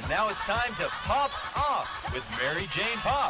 And now it's time to Pop Off with Mary Jane Pop.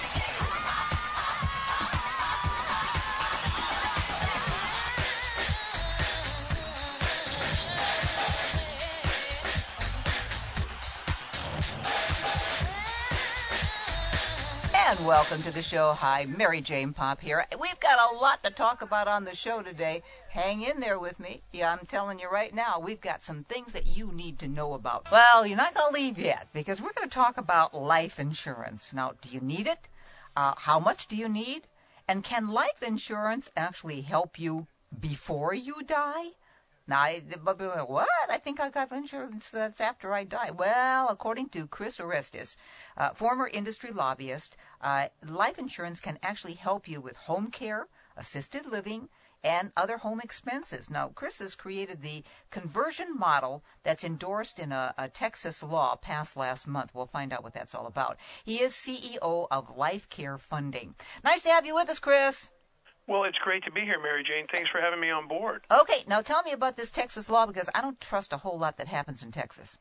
And welcome to the show. Hi, Mary Jane Pop here. We've got a lot to talk about on the show today. Hang in there with me. Yeah, I'm telling you right now, we've got some things that you need to know about. Well, you're not going to leave yet because we're going to talk about life insurance. Now, do you need it? How much do you need? And can life insurance actually help you before you die? Now, what? I think I got insurance that's after I die. Well, according to Chris Orestes, former industry lobbyist, life insurance can actually help you with home care, assisted living, and other home expenses. Now, Chris has created the conversion model that's endorsed in a Texas law passed last month. We'll find out what that's all about. He is CEO of Life Care Funding. Nice to have you with us, Chris. Well, it's great to be here, Mary Jane. Thanks for having me on board. Okay, now tell me about this Texas law because I don't trust a whole lot that happens in Texas.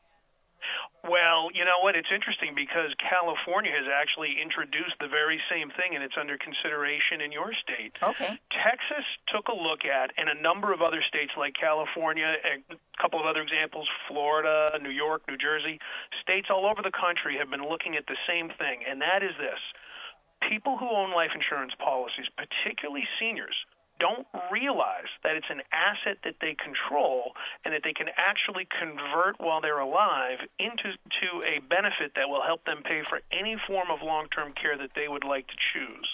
Well, you know what? It's interesting because California has actually introduced the very same thing, and it's under consideration in your state. Okay. Texas took a look at, and a number of other states like California, a couple of other examples, Florida, New York, New Jersey, states all over the country have been looking at the same thing, and that is this. People who own life insurance policies, particularly seniors, don't realize that it's an asset that they control and that they can actually convert while they're alive into a benefit that will help them pay for any form of long-term care that they would like to choose.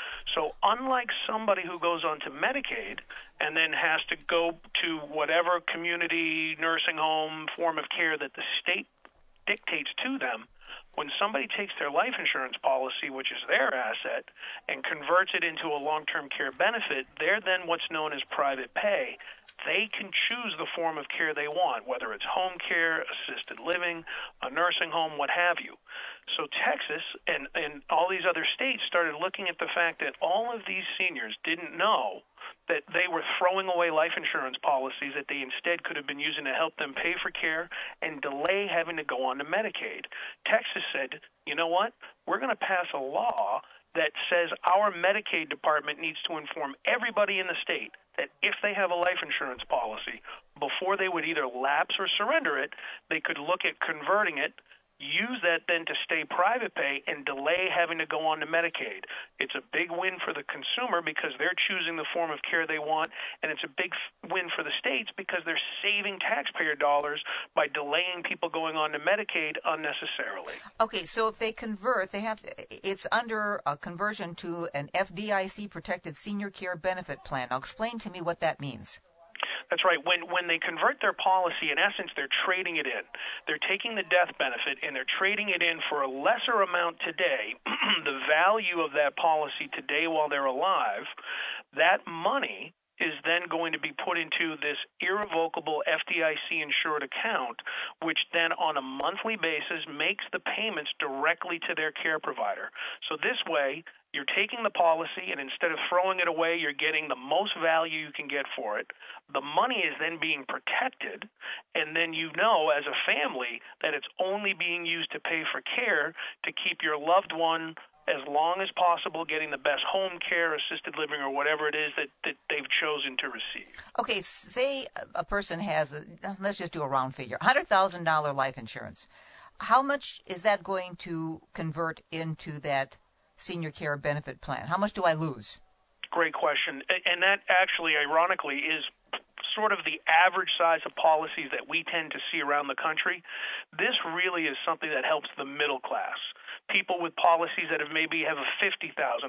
So unlike somebody who goes on to Medicaid and then has to go to whatever community nursing home form of care that the state dictates to them, when somebody takes their life insurance policy, which is their asset, and converts it into a long-term care benefit, they're then what's known as private pay. They can choose the form of care they want, whether it's home care, assisted living, a nursing home, what have you. So Texas and all these other states started looking at the fact that all of these seniors didn't know that they were throwing away life insurance policies that they instead could have been using to help them pay for care and delay having to go on to Medicaid. Texas said, you know what, we're going to pass a law that says our Medicaid department needs to inform everybody in the state that if they have a life insurance policy, before they would either lapse or surrender it, they could look at converting it, use that then to stay private pay and delay having to go on to Medicaid. It's a big win for the consumer because they're choosing the form of care they want, and it's a big win for the states because they're saving taxpayer dollars by delaying people going on to Medicaid unnecessarily. Okay, so if they convert, it's under a conversion to an FDIC protected senior care benefit plan. Now explain to me what that means. That's right. When they convert their policy, in essence, they're trading it in. They're taking the death benefit and they're trading it in for a lesser amount today, the value of that policy today while they're alive. That money is then going to be put into this irrevocable FDIC-insured account, which then on a monthly basis makes the payments directly to their care provider. So this way, you're taking the policy, and instead of throwing it away, you're getting the most value you can get for it. The money is then being protected, and then you know as a family that it's only being used to pay for care to keep your loved one as long as possible getting the best home care, assisted living, or whatever it is that they've chosen to receive. Okay, say a person has, let's just do a round figure, $100,000 life insurance. How much is that going to convert into that senior care benefit plan? How much do I lose? Great question. And that actually, ironically, is sort of the average size of policies that we tend to see around the country. This really is something that helps the middle class. People with policies that maybe have a $50,000, $100,000,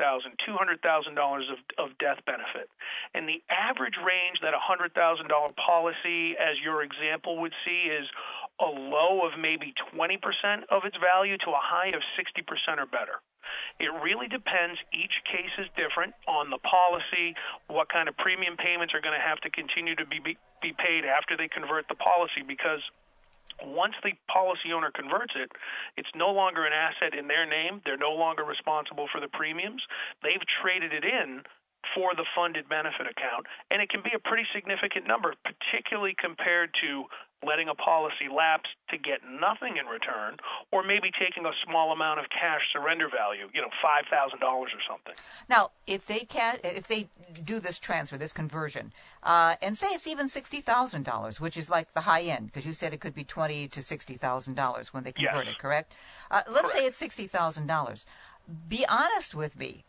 $200,000 of death benefit. And the average range that a $100,000 policy, as your example would see, is a low of maybe 20% of its value to a high of 60% or better. It really depends. Each case is different on the policy, what kind of premium payments are going to have to continue to be paid after they convert the policy, because once the policy owner converts it, it's no longer an asset in their name. They're no longer responsible for the premiums. They've traded it in for the funded benefit account, and it can be a pretty significant number, particularly compared to letting a policy lapse to get nothing in return, or maybe taking a small amount of cash surrender value, $5,000 or something. Now, if they do this transfer, this conversion, and say it's even $60,000, which is like the high end, because you said it could be $20,000 to $60,000 when they convert Yes. it, correct? Let's say it's $60,000. Be honest with me.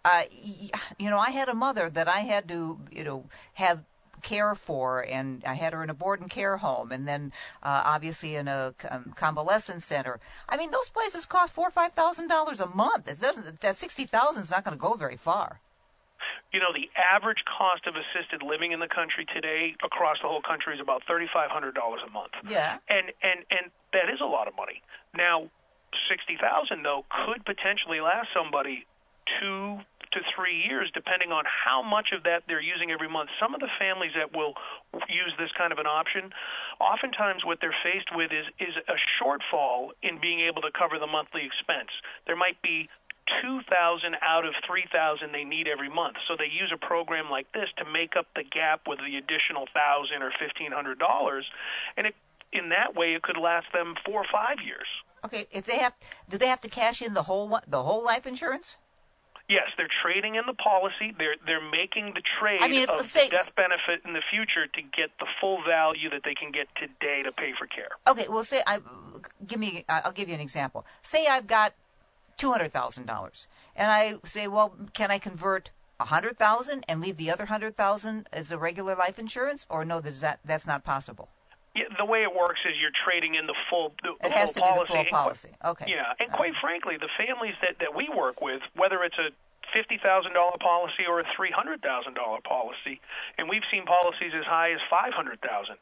I had a mother that I had to, have care for, and I had her in a board and care home, and then obviously in a convalescent center. I mean, those places cost $4,000 or $5,000 a month. That $60,000 is not going to go very far. The average cost of assisted living in the country today, across the whole country, is about $3,500 a month. Yeah, and that is a lot of money. Now, $60,000 though could potentially last somebody 2 to 3 years, depending on how much of that they're using every month. Some of the families that will use this kind of an option, oftentimes what they're faced with is a shortfall in being able to cover the monthly expense. There might be $2,000 out of $3,000 they need every month, so they use a program like this to make up the gap with the additional $1,000 or $1,500, and in that way it could last them 4 or 5 years. Okay, do they have to cash in the whole life insurance? Yes, they're trading in the policy. They're making the trade of say, the death benefit in the future to get the full value that they can get today to pay for care. Okay, well, I'll give you an example. Say I've got $200,000, and I say, well, can I convert $100,000 and leave the other $100,000 as a regular life insurance, or no? That's not possible. Yeah, the way it works is you're trading in the full policy. It has to be the full policy. Okay. Yeah, and quite frankly, the families that we work with, whether it's a $50,000 policy or a $300,000 policy, and we've seen policies as high as $500,000.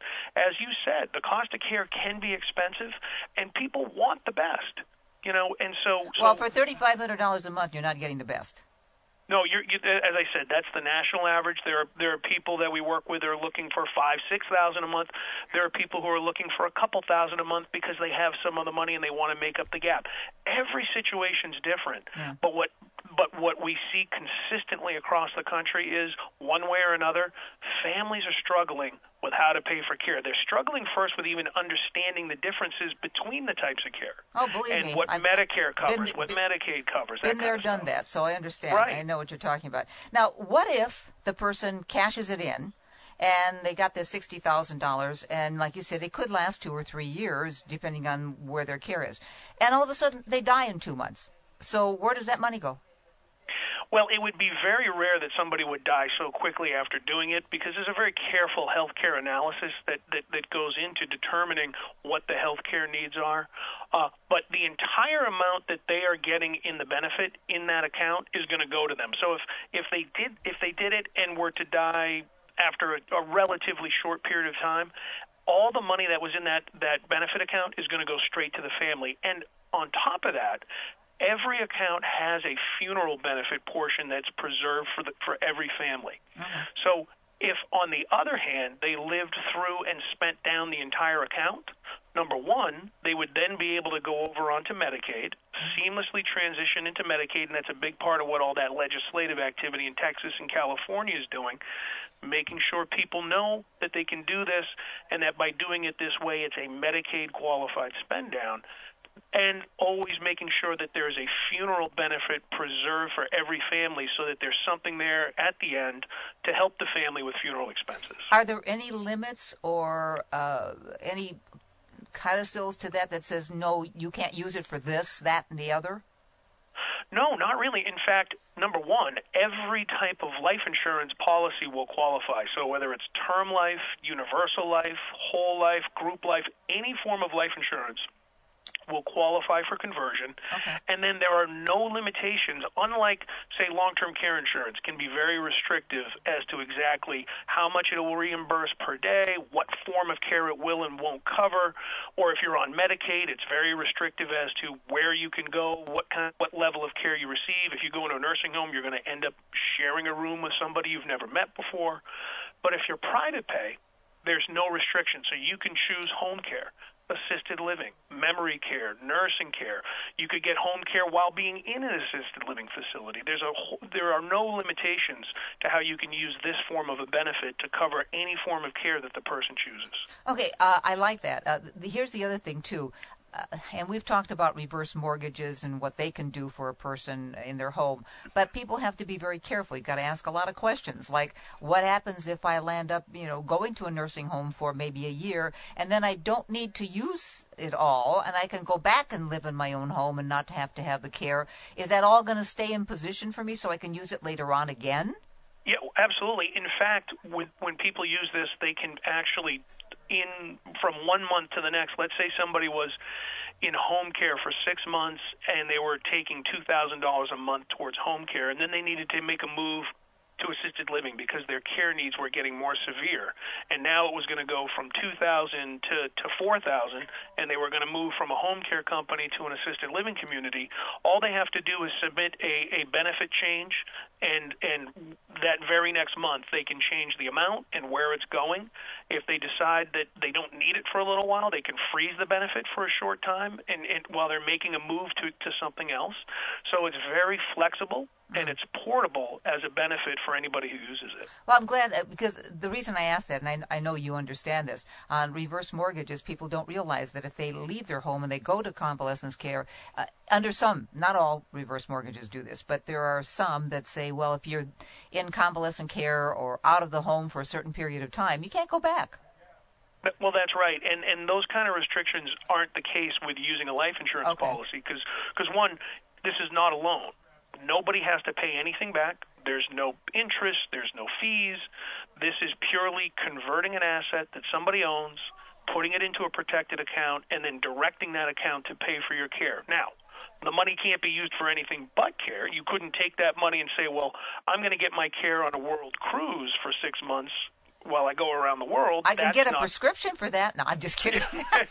As you said, the cost of care can be expensive, and people want the best. And so well, for $3,500 a month, you're not getting the best. No, as I said, that's the national average. There are people that we work with that are looking for $5,000-$6,000 a month. There are people who are looking for a couple thousand a month because they have some of the money and they want to make up the gap. Every situation's different. Yeah. But what we see consistently across the country is, one way or another, families are struggling with how to pay for care. They're struggling first with even understanding the differences between the types of care. Oh, believe me. And what Medicare covers, what Medicaid covers. Been there, done that, so I understand. Right. I know what you're talking about. Now, what if the person cashes it in, and they got this $60,000, and like you said, it could last 2 or 3 years, depending on where their care is, and all of a sudden they die in 2 months. So where does that money go? Well, it would be very rare that somebody would die so quickly after doing it, because there's a very careful health care analysis that goes into determining what the health care needs are. But the entire amount that they are getting in the benefit in that account is going to go to them. So if they did it and were to die after a relatively short period of time, all the money that was in that benefit account is going to go straight to the family. And on top of that, every account has a funeral benefit portion that's preserved for every family. Mm-hmm. So if, on the other hand, they lived through and spent down the entire account, number one, they would then be able to go over onto Medicaid, seamlessly transition into Medicaid, and that's a big part of what all that legislative activity in Texas and California is doing, making sure people know that they can do this and that by doing it this way, it's a Medicaid-qualified spend down. And always making sure that there's a funeral benefit preserved for every family so that there's something there at the end to help the family with funeral expenses. Are there any limits or any codicils to that says, no, you can't use it for this, that, and the other? No, not really. In fact, number one, every type of life insurance policy will qualify. So whether it's term life, universal life, whole life, group life, any form of life insurance will qualify for conversion. Okay. And then there are no limitations, unlike, say, long-term care insurance can be very restrictive as to exactly how much it will reimburse per day, what form of care it will and won't cover, or if you're on Medicaid, it's very restrictive as to where you can go, what level of care you receive. If you go into a nursing home, you're going to end up sharing a room with somebody you've never met before. But if you're private pay, there's no restriction, so you can choose home care. assisted living, memory care, nursing care. You could get home care while being in an assisted living facility. There are no limitations to how you can use this form of a benefit to cover any form of care that the person chooses. Okay, I like that. Here's the other thing, too. And we've talked about reverse mortgages and what they can do for a person in their home. But people have to be very careful. You've got to ask a lot of questions, like what happens if I land up, going to a nursing home for maybe a year, and then I don't need to use it all, and I can go back and live in my own home and not have to have the care. Is that all going to stay in position for me so I can use it later on again? Yeah, absolutely. In fact, when people use this, they can actually, from 1 month to the next, let's say somebody was in home care for 6 months and they were taking $2,000 a month towards home care, and then they needed to make a move to assisted living because their care needs were getting more severe. And now it was going to go from $2,000 to $4,000, and they were going to move from a home care company to an assisted living community. All they have to do is submit a benefit change, and that very next month they can change the amount and where it's going. If they decide that they don't need it for a little while, they can freeze the benefit for a short time and while they're making a move to something else. So it's very flexible. And it's portable as a benefit for anybody who uses it. Well, I'm glad because the reason I asked that, and I know you understand this, on reverse mortgages, people don't realize that if they leave their home and they go to convalescence care, under some, not all reverse mortgages do this, but there are some that say, well, if you're in convalescent care or out of the home for a certain period of time, you can't go back. Well, that's right, and those kind of restrictions aren't the case with using a life insurance policy because, one, this is not a loan. Nobody has to pay anything back. There's no interest. There's no fees. This is purely converting an asset that somebody owns, putting it into a protected account, and then directing that account to pay for your care. Now, the money can't be used for anything but care. You couldn't take that money and say, well, I'm going to get my care on a world cruise for 6 months while I go around the world. I can get a prescription for that. No, I'm just kidding.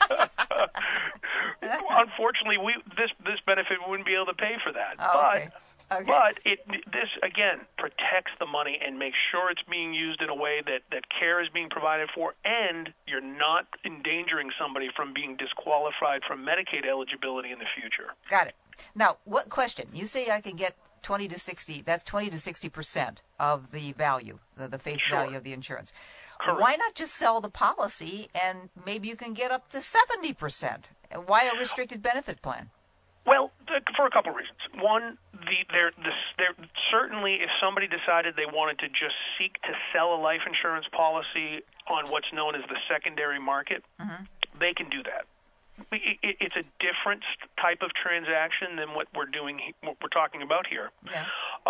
Unfortunately, this benefit wouldn't be able to pay for that. But this, again, protects the money and makes sure it's being used in a way that care is being provided for, and you're not endangering somebody from being disqualified from Medicaid eligibility in the future. Got it. Now, what question? You say I can get 20 to 60, that's 20 to 60% of the value, the face value of the insurance. Correct. Why not just sell the policy and maybe you can get up to 70%? Why a restricted benefit plan? Well, for a couple of reasons. One, certainly if somebody decided they wanted to just seek to sell a life insurance policy on what's known as the secondary market, they can do that. It's a different type of transaction than what we're talking about here. Yeah.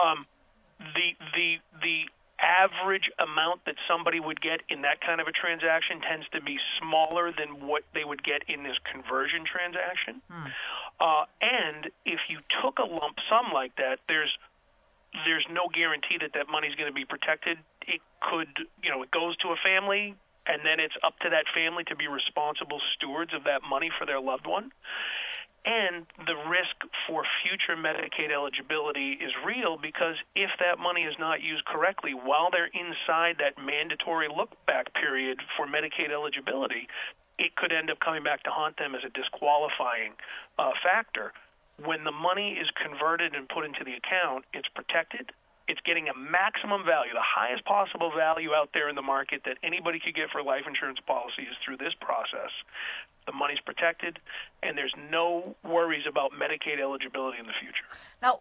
The average amount that somebody would get in that kind of a transaction tends to be smaller than what they would get in this conversion transaction. And if you took a lump sum like that, there's no guarantee that money is going to be protected. It could, it goes to a family, and then it's up to that family to be responsible stewards of that money for their loved one. And the risk for future Medicaid eligibility is real because if that money is not used correctly while they're inside that mandatory look-back period for Medicaid eligibility, it could end up coming back to haunt them as a disqualifying factor. When the money is converted and put into the account, it's protected. It's getting a maximum value, the highest possible value out there in the market that anybody could get for life insurance policies through this process. The money's protected, and there's no worries about Medicaid eligibility in the future. Now,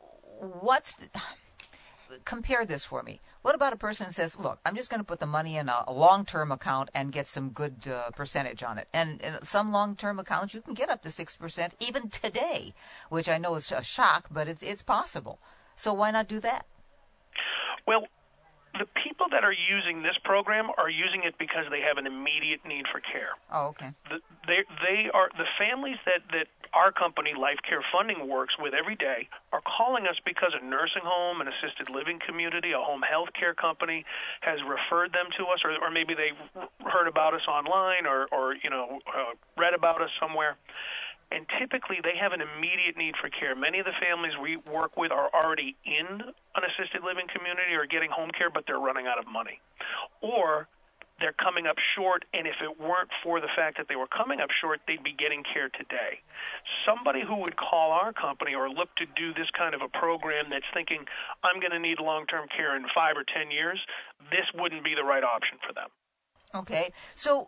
compare this for me. What about a person who says, look, I'm just going to put the money in a long-term account and get some good percentage on it. And in some long-term accounts, you can get up to 6% even today, which I know is a shock, but it's possible. So why not do that? Well, the people that are using this program are using it because they have an immediate need for care. Oh, okay. They are the families that our company, Life Care Funding, works with every day are calling us because a nursing home, an assisted living community, a home health care company has referred them to us, or maybe they heard about us online or read about us somewhere. And typically, they have an immediate need for care. Many of the families we work with are already in an assisted living community or getting home care, but they're running out of money. Or they're coming up short, and if it weren't for the fact that they were coming up short, they'd be getting care today. Somebody who would call our company or look to do this kind of a program that's thinking, I'm going to need long-term care in 5 or 10 years, this wouldn't be the right option for them. Okay. So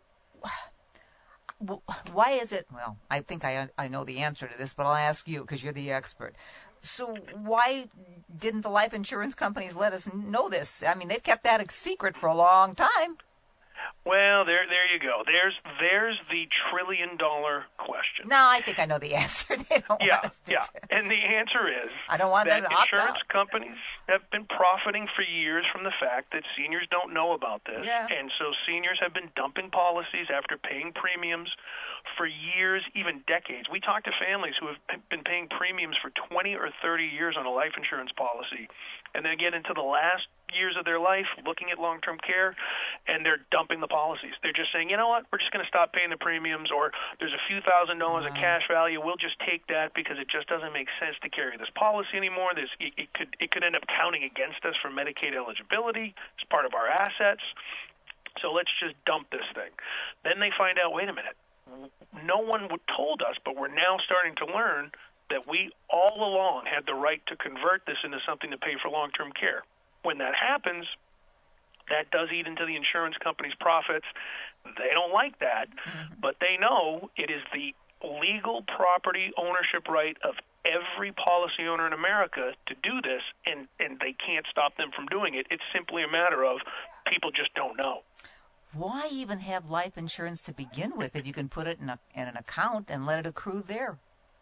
why is it, well, I think I know the answer to this, but I'll ask you because you're the expert. So why didn't the life insurance companies let us know this? I mean, they've kept that a secret for a long time. Well, there you go. There's the trillion-dollar question. No, I think I know the answer. They don't want us to. Yeah. And the answer is I don't want that them to opt insurance out. companies have been profiting for years from the fact that seniors don't know about this. Yeah. And so seniors have been dumping policies after paying premiums for years, even decades. We talk to families who have been paying premiums for 20 or 30 years on a life insurance policy, and then get into the last years of their life looking at long-term care, and they're dumping the policies. They're just saying, you know what, we're just going to stop paying the premiums, or there's a few $1,000s of cash value. We'll just take that because it just doesn't make sense to carry this policy anymore. It could end up counting against us for Medicaid eligibility as part of our assets. So let's just dump this thing. Then they find out, wait a minute, no one told us, but we're now starting to learn that we all along had the right to convert this into something to pay for long-term care. When that happens, that does eat into the insurance company's profits. They don't like that, but they know it is the legal property ownership right of every policy owner in America to do this, and they can't stop them from doing it. It's simply a matter of people just don't know. Why even have life insurance to begin with if you can put it in an account and let it accrue there?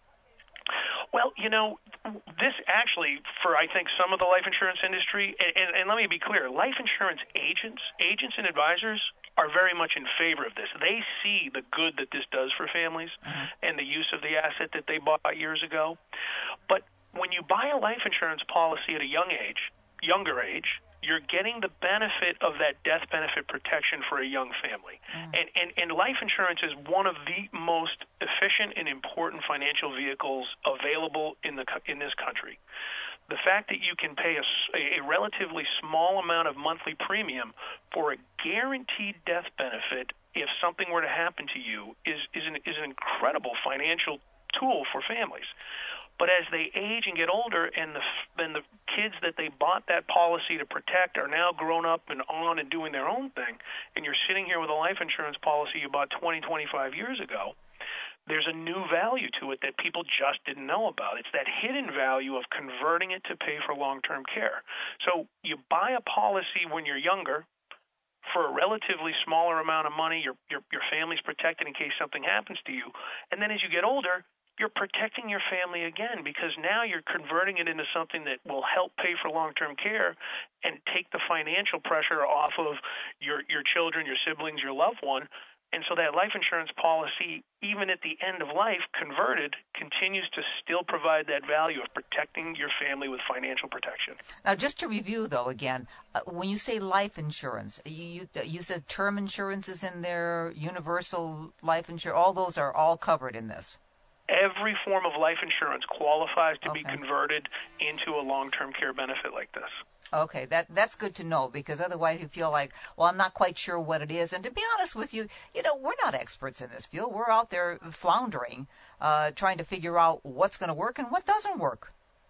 Well, you know, this actually, for I think some of the life insurance industry, and let me be clear, life insurance agents and advisors are very much in favor of this. They see the good that this does for families and the use of the asset that they bought years ago. But when you buy a life insurance policy at a younger age, you're getting the benefit of that death benefit protection for a young family. And life insurance is one of the most efficient and important financial vehicles available in this country. The fact that you can pay a relatively small amount of monthly premium for a guaranteed death benefit if something were to happen to you is an incredible financial tool for families. But as they age and get older, and the kids that they bought that policy to protect are now grown up and on and doing their own thing, and you're sitting here with a life insurance policy you bought 20, 25 years ago, there's a new value to it that people just didn't know about. It's that hidden value of converting it to pay for long-term care. So you buy a policy when you're younger for a relatively smaller amount of money. Your family's protected in case something happens to you. And then as you get older, you're protecting your family again, because now you're converting it into something that will help pay for long-term care and take the financial pressure off of your children, your siblings, your loved one. And so that life insurance policy, even at the end of life, converted, continues to still provide that value of protecting your family with financial protection. Now, just to review, though, again, when you say life insurance, you said term insurance is in there, universal life insurance, all those are all covered in this. Every form of life insurance qualifies to be converted into a long-term care benefit like this. Okay, that's good to know, because otherwise you feel like, well, I'm not quite sure what it is. And to be honest with you, we're not experts in this field. We're out there floundering, trying to figure out what's going to work and what doesn't work.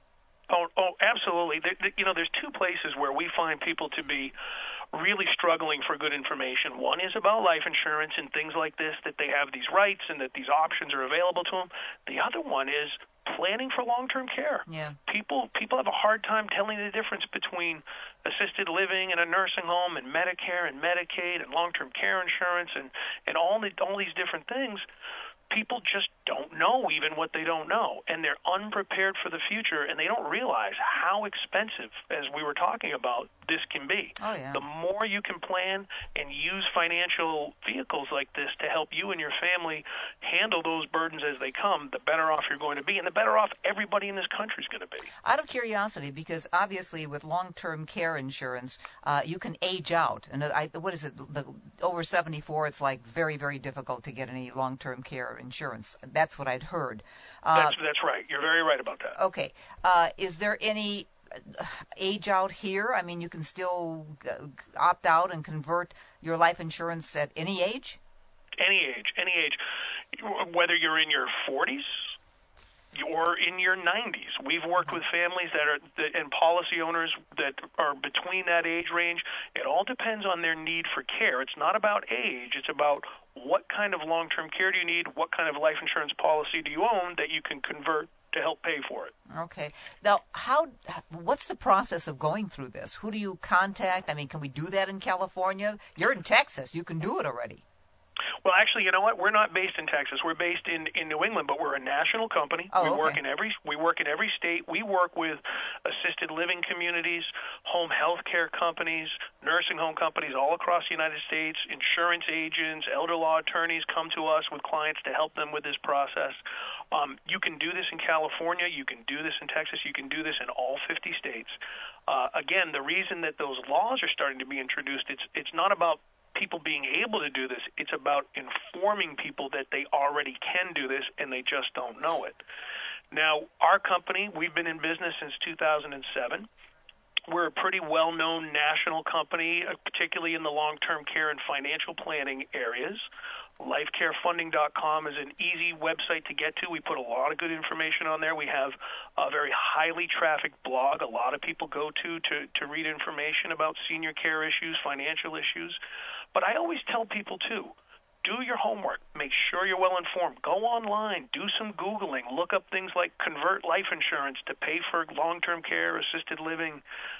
Oh, absolutely. There's two places where we find people to be really struggling for good information. One is about life insurance and things like this, that they have these rights and that these options are available to them. The other one is planning for long-term care. Yeah. People have a hard time telling the difference between assisted living and a nursing home and Medicare and Medicaid and long-term care insurance and all these different things. People just don't know even what they don't know, and they're unprepared for the future, and they don't realize how expensive, as we were talking about, this can be. Oh, yeah. The more you can plan and use financial vehicles like this to help you and your family handle those burdens as they come, the better off you're going to be, and the better off everybody in this country is going to be. Out of curiosity, because obviously with long-term care insurance, you can age out. And what is it? Over 74, it's like very, very difficult to get any long-term care insurance. That's what I'd heard. That's right. You're very right about that. Okay. Is there any age out here? I mean, you can still opt out and convert your life insurance at any age? Any age. Whether you're in your 40s or in your 90s. We've worked with families and policy owners that are between that age range. It all depends on their need for care. It's not about age. It's about what kind of long-term care do you need, what kind of life insurance policy do you own that you can convert to help pay for it. Okay. Now, what's the process of going through this? Who do you contact? I mean, can we do that in California? You're in Texas. You can do it already. Well, actually, you know what? We're not based in Texas. We're based in New England, but we're a national company. Oh, we okay. work in every state. We work with assisted living communities, home health care companies, nursing home companies all across the United States. Insurance agents, elder law attorneys come to us with clients to help them with this process. You can do this in California. You can do this in Texas. You can do this in all 50 states. Again, the reason that those laws are starting to be introduced, it's not about people being able to do this. It's about informing people that they already can do this and they just don't know it. Now, our company, we've been in business since 2007. We're a pretty well-known national company, particularly in the long-term care and financial planning areas. LifeCareFunding.com is an easy website to get to. We put a lot of good information on there. We have a very highly trafficked blog a lot of people go to read information about senior care issues, financial issues. But I always tell people, too, do your homework. Make sure you're well informed. Go online. Do some Googling. Look up things like convert life insurance to pay for long-term care, assisted living.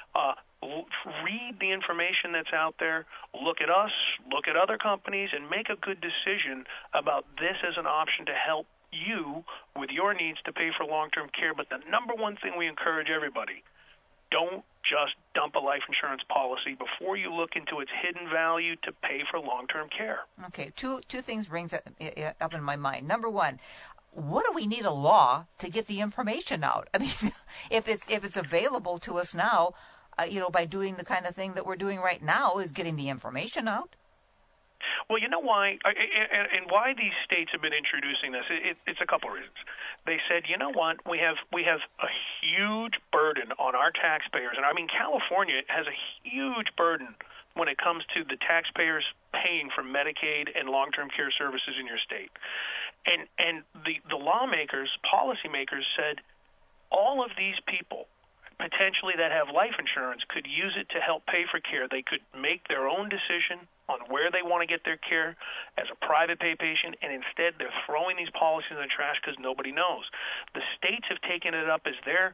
Read the information that's out there. Look at us. Look at other companies and make a good decision about this as an option to help you with your needs to pay for long-term care. But the number one thing we encourage everybody, don't just dump a life insurance policy before you look into its hidden value to pay for long-term care. Okay, two things brings up in my mind. Number one, what do we need a law to get the information out? I mean, if it's available to us now, by doing the kind of thing that we're doing right now, is getting the information out. Well, you know why, and why these states have been introducing this. It's a couple of reasons. They said, you know what, we have a huge burden on our taxpayers, and I mean California has a huge burden when it comes to the taxpayers paying for Medicaid and long-term care services in your state. And the lawmakers, policymakers said all of these people potentially that have life insurance could use it to help pay for care. They could make their own decision on where they want to get their care as a private pay patient, and instead they're throwing these policies in the trash because nobody knows. The states have taken it up as their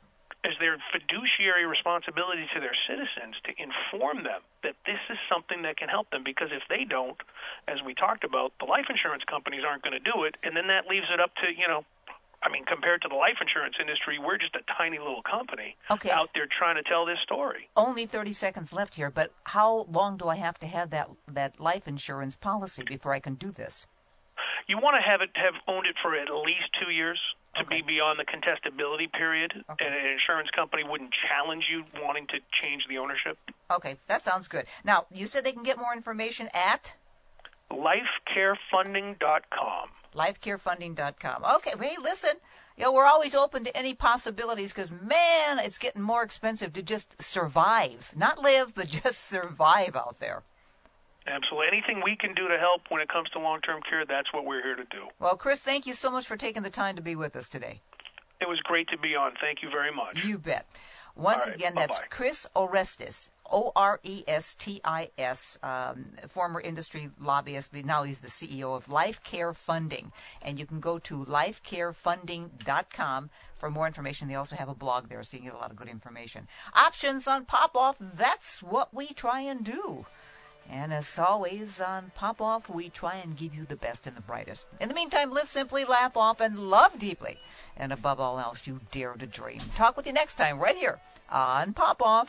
fiduciary responsibility to their citizens to inform them that this is something that can help them, because if they don't, as we talked about, the life insurance companies aren't going to do it, and then that leaves it up to, compared to the life insurance industry, we're just a tiny little company out there trying to tell this story. Only 30 seconds left here, but how long do I have to have that life insurance policy before I can do this? You want to have owned it for at least 2 years to be beyond the contestability period, and an insurance company wouldn't challenge you wanting to change the ownership. Okay, that sounds good. Now, you said they can get more information at? LifeCareFunding.com. LifeCareFunding.com. Okay, hey, listen, we're always open to any possibilities because, man, it's getting more expensive to just survive. Not live, but just survive out there. Absolutely. Anything we can do to help when it comes to long-term care, that's what we're here to do. Well, Chris, thank you so much for taking the time to be with us today. It was great to be on. Thank you very much. You bet. Once again, that's Chris Orestes, Orestis, former industry lobbyist, but now he's the CEO of Life Care Funding. And you can go to lifecarefunding.com for more information. They also have a blog there, so you can get a lot of good information. Options on Pop-Off, that's what we try and do. And as always, on Pop-Off, we try and give you the best and the brightest. In the meantime, live simply, laugh often, love deeply. And above all else, you dare to dream. Talk with you next time right here on Pop-Off.